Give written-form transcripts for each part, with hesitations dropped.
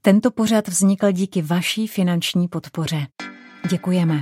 Tento pořad vznikl díky vaší finanční podpoře. Děkujeme.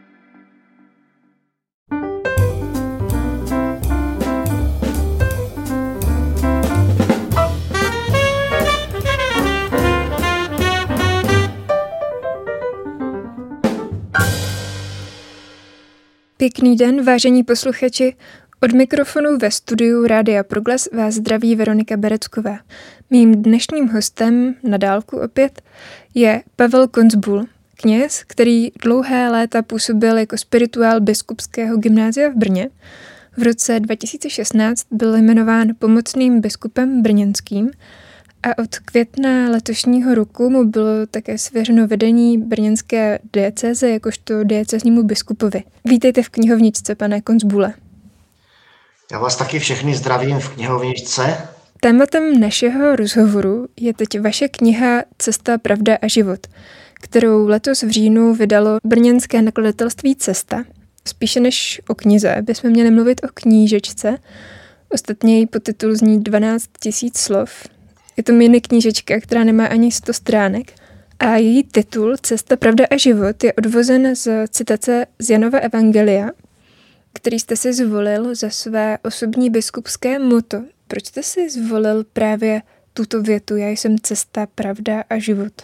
Pěkný den, vážení posluchači. Od mikrofonu ve studiu Rádia Proglas vás zdraví Veronika Berecková. Mým dnešním hostem, na dálku opět, je Pavel Koncbul, kněz, který dlouhé léta působil jako spirituál biskupského gymnázia v Brně. V roce 2016 byl jmenován pomocným biskupem brněnským a od května letošního roku mu bylo také svěřeno vedení brněnské diecéze jakožto diecéznímu biskupovi. Vítejte v knihovničce, pane Koncbule. Já vás taky všechny zdravím v knihovničce. Tématem našeho rozhovoru je teď vaše kniha Cesta, pravda a život, kterou letos v říjnu vydalo brněnské nakladatelství Cesta. Spíše než o knize bychom měli mluvit o knížečce. Ostatně její podtitul zní 12 000 slov. Je to mini knížečka, která nemá ani 100 stránek. A její titul Cesta, pravda a život je odvozen z citace z Janova evangelia, který jste si zvolil za své osobní biskupské motto. Proč jste si zvolil právě tuto větu? Já jsem cesta, pravda a život.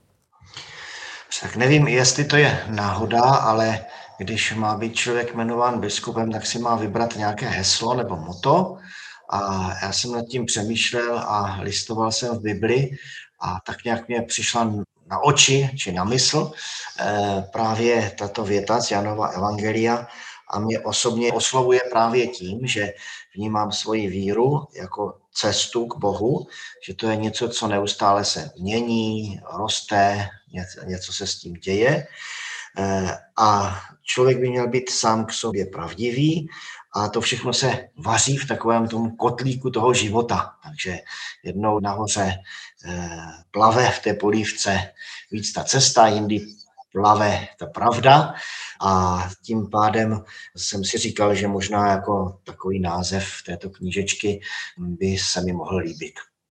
Tak nevím, jestli to je náhoda, ale když má být člověk jmenován biskupem, tak si má vybrat nějaké heslo nebo motto. A já jsem nad tím přemýšlel a listoval jsem v Bibli a tak nějak mě přišla na oči či na mysl právě tato věta z Janova evangelia a mě osobně oslovuje právě tím, že vnímám svoji víru jako cestu k Bohu, že to je něco, co neustále se mění, roste, něco se s tím děje a člověk by měl být sám k sobě pravdivý a to všechno se vaří v takovém tom kotlíku toho života. Takže jednou nahoře plave v té polívce víc ta cesta, jindy plave ta pravda a tím pádem jsem si říkal, že možná jako takový název této knížečky by se mi mohl líbit.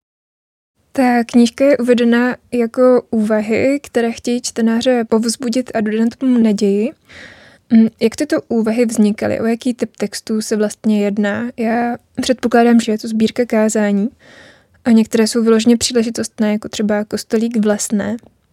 Ta knížka je uvedena jako úvahy, které chtějí čtenáře povzbudit a dodat mu naději. Jak tyto úvahy vznikaly? O jaký typ textů se vlastně jedná? Já předpokládám, že je to sbírka kázání a některé jsou vyloženě příležitostné, jako třeba Kostelík v Lesné.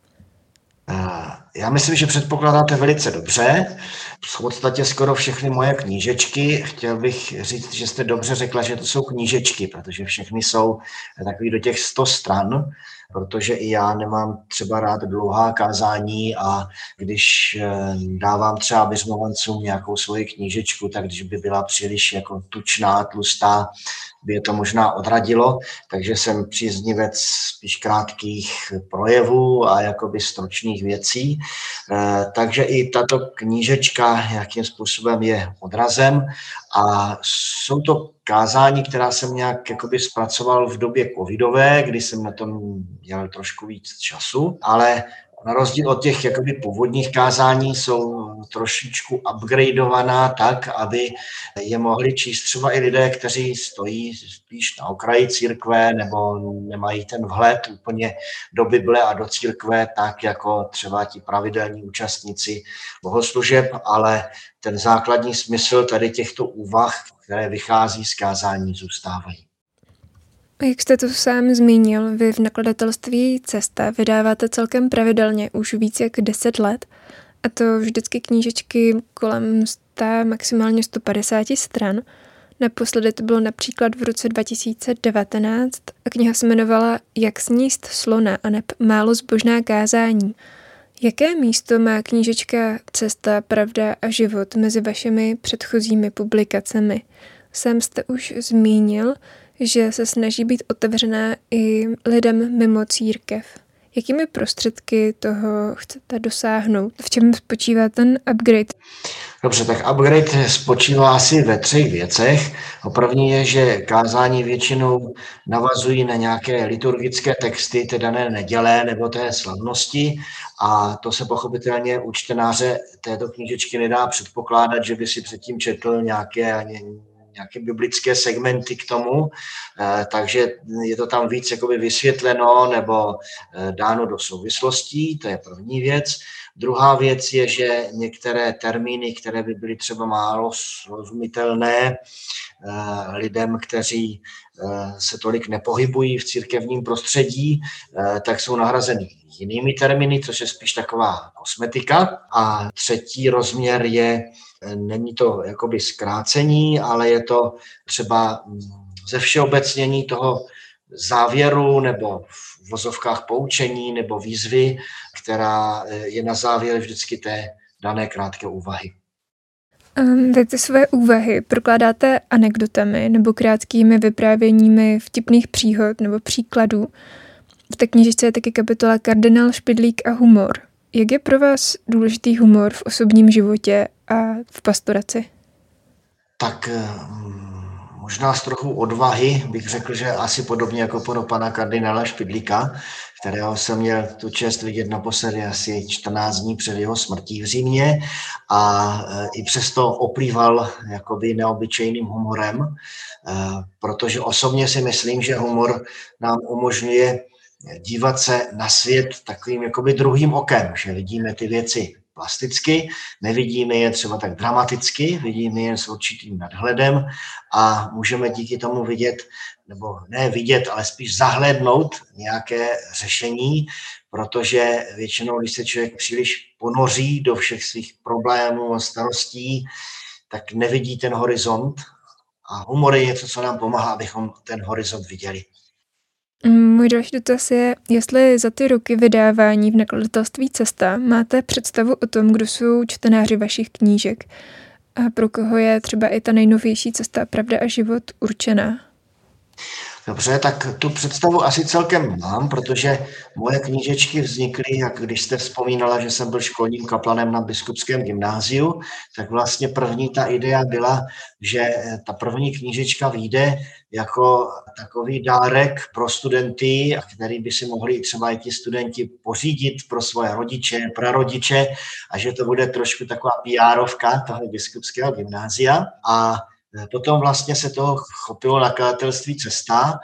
Já myslím, že předpokládáte velice dobře. V podstatě skoro všechny moje knížečky. Chtěl bych říct, že jste dobře řekla, že to jsou knížečky, protože všechny jsou takový do těch 100 stran, protože i já nemám třeba rád dlouhá kázání a když dávám třeba biřmovancům nějakou svoji knížečku, tak když by byla příliš jako tučná, tlustá, by je to možná odradilo, takže jsem příznivec spíš krátkých projevů a jakoby stručných věcí. Takže i tato knížečka nějakým způsobem je odrazem a jsou to kázání, která jsem nějak jakoby zpracoval v době covidové, kdy jsem na tom měl trošku víc času, ale na rozdíl od těch jakoby původních kázání jsou trošičku upgradeovaná tak, aby je mohli číst třeba i lidé, kteří stojí spíš na okraji církve nebo nemají ten vhled úplně do Bible a do církve, tak jako třeba ti pravidelní účastníci bohoslužeb, ale ten základní smysl tady těchto úvah, které vychází z kázání, zůstávají. Jak jste to sám zmínil, vy v nakladatelství Cesta vydáváte celkem pravidelně už víc jak 10 let a to vždycky knížečky kolem 100, maximálně 150 stran. Naposledy to bylo například v roce 2019 a kniha se jmenovala Jak sníst slona a neb málo zbožná kázání. Jaké místo má knížečka Cesta, pravda a život mezi vašimi předchozími publikacemi? Sám jste už zmínil, že se snaží být otevřená i lidem mimo církev. Jakými prostředky toho chcete dosáhnout? V čem spočívá ten upgrade? Dobře, tak upgrade spočívá asi ve 3 věcech. První je, že kázání většinou navazují na nějaké liturgické texty té dané neděle nebo té slavnosti a to se pochopitelně u čtenáře této knížečky nedá předpokládat, že by si předtím četl nějaké biblické segmenty k tomu, takže je to tam víc jakoby vysvětleno nebo dáno do souvislostí, to je první věc. Druhá věc je, že některé termíny, které by byly třeba málo srozumitelné lidem, kteří se tolik nepohybují v církevním prostředí, tak jsou nahrazeny jinými termíny, což je spíš taková kosmetika. A třetí rozměr je, není to jakoby zkrácení, ale je to třeba ze všeobecnění toho závěru nebo v vozovkách poučení nebo výzvy, která je na závěr vždycky té dané krátké úvahy. Vy ty své úvahy prokládáte anekdotami nebo krátkými vyprávěními vtipných příhod nebo příkladů. V té knížečce je taky kapitola Kardinál Špidlík a humor. Jak je pro vás důležitý humor v osobním životě a v pastoraci? Tak možná s trochu odvahy bych řekl, že asi podobně jako pro pana kardinála Špidlíka, kterého jsem měl tu čest vidět naposledy asi 14 dní před jeho smrtí v Římě a i přesto oplýval jakoby neobyčejným humorem, protože osobně si myslím, že humor nám umožňuje dívat se na svět takovým jakoby druhým okem, že vidíme ty věci plasticky, nevidíme je třeba tak dramaticky, vidíme je s určitým nadhledem a můžeme díky tomu vidět, nebo ne vidět, ale spíš zahlédnout nějaké řešení, protože většinou, když se člověk příliš ponoří do všech svých problémů a starostí, tak nevidí ten horizont a humor je něco, co nám pomáhá, abychom ten horizont viděli. Můj další dotaz je, jestli za ty roky vydávání v nakladatelství Cesta máte představu o tom, kdo jsou čtenáři vašich knížek a pro koho je třeba i ta nejnovější Cesta, pravda a život určená? Dobře, tak tu představu asi celkem mám, protože moje knížečky vznikly, jak když jste vzpomínala, že jsem byl školním kaplanem na Biskupském gymnáziu, tak vlastně první ta idea byla, že ta první knížečka vyjde jako takový dárek pro studenty, který by si mohli třeba i ti studenti pořídit pro svoje rodiče, prarodiče a že to bude trošku taková PR-ovka toho Biskupského gymnázia. A potom vlastně se toho chopilo nakladatelství Cesta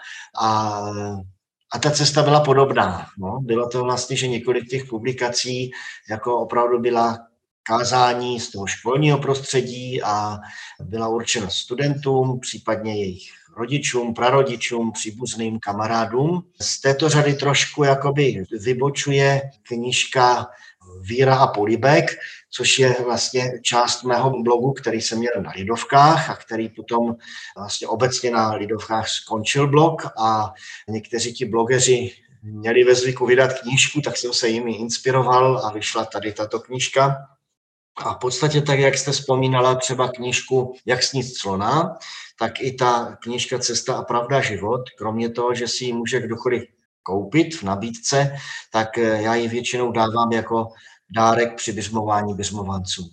a ta cesta byla podobná. No. Bylo to vlastně, že několik těch publikací jako opravdu byla kázání z toho školního prostředí a byla určena studentům, případně jejich rodičům, prarodičům, příbuzným kamarádům. Z této řady trošku jakoby vybočuje knížka Víra a polibek, což je vlastně část mého blogu, který jsem měl na Lidovkách a který potom vlastně obecně na Lidovkách skončil blog a někteří ti blogeři měli ve zvyku vydat knížku, tak jsem se jimi inspiroval a vyšla tady tato knížka. A v podstatě tak, jak jste vzpomínala třeba knížku Jak sníst slona, tak i ta knížka Cesta a pravda život, kromě toho, že si ji může kdokoliv koupit v nabídce, tak já ji většinou dávám jako dárek při biřmování biřmovanců.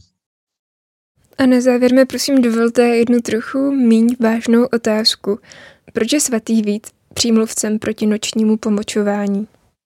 A na závěr mi prosím dovolte jednu trochu míň vážnou otázku. Proč je svatý Vít přímluvcem proti nočnímu pomočování?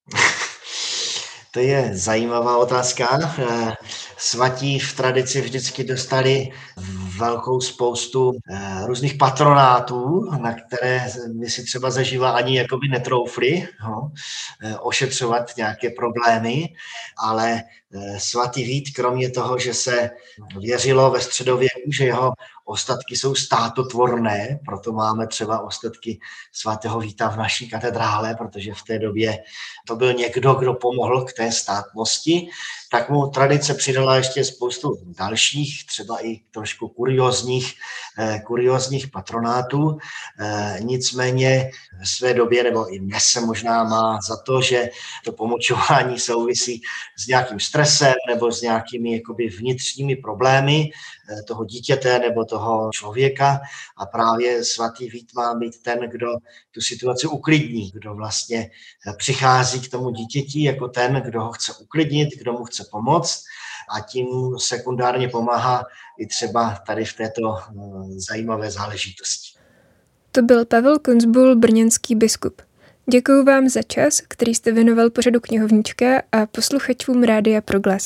To je zajímavá otázka. Svatí v tradici vždycky dostali velkou spoustu různých patronátů, na které my si třeba zažívá ani jakoby netroufli ošetřovat nějaké problémy, ale svatý Vít, kromě toho, že se věřilo ve středověku, že jeho ostatky jsou státotvorné, proto máme třeba ostatky svatého Víta v naší katedrále, protože v té době to byl někdo, kdo pomohl k té státnosti, tak mu tradice přidala ještě spoustu dalších, třeba i trošku kuriózních patronátů. Nicméně v své době, nebo i dnes se možná má za to, že to pomočování souvisí s nějakým stresem nebo s nějakými jakoby vnitřními problémy toho dítěte nebo toho člověka a právě svatý Vít má být ten, kdo tu situaci uklidní, kdo vlastně přichází k tomu dítěti jako ten, kdo ho chce uklidnit, kdo mu chce pomoct a tím sekundárně pomáhá i třeba tady v této zajímavé záležitosti. To byl Pavel Konzbul, brněnský biskup. Děkuji vám za čas, který jste věnoval pořadu Knihovnička a posluchačům Rádia Proglas.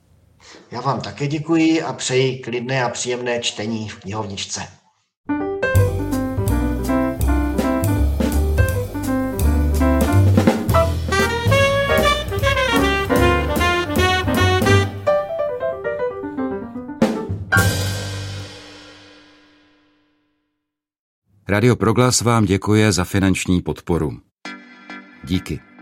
Já vám také děkuji a přeji klidné a příjemné čtení v knihovničce. Radio Proglas vám děkuje za finanční podporu. Díky.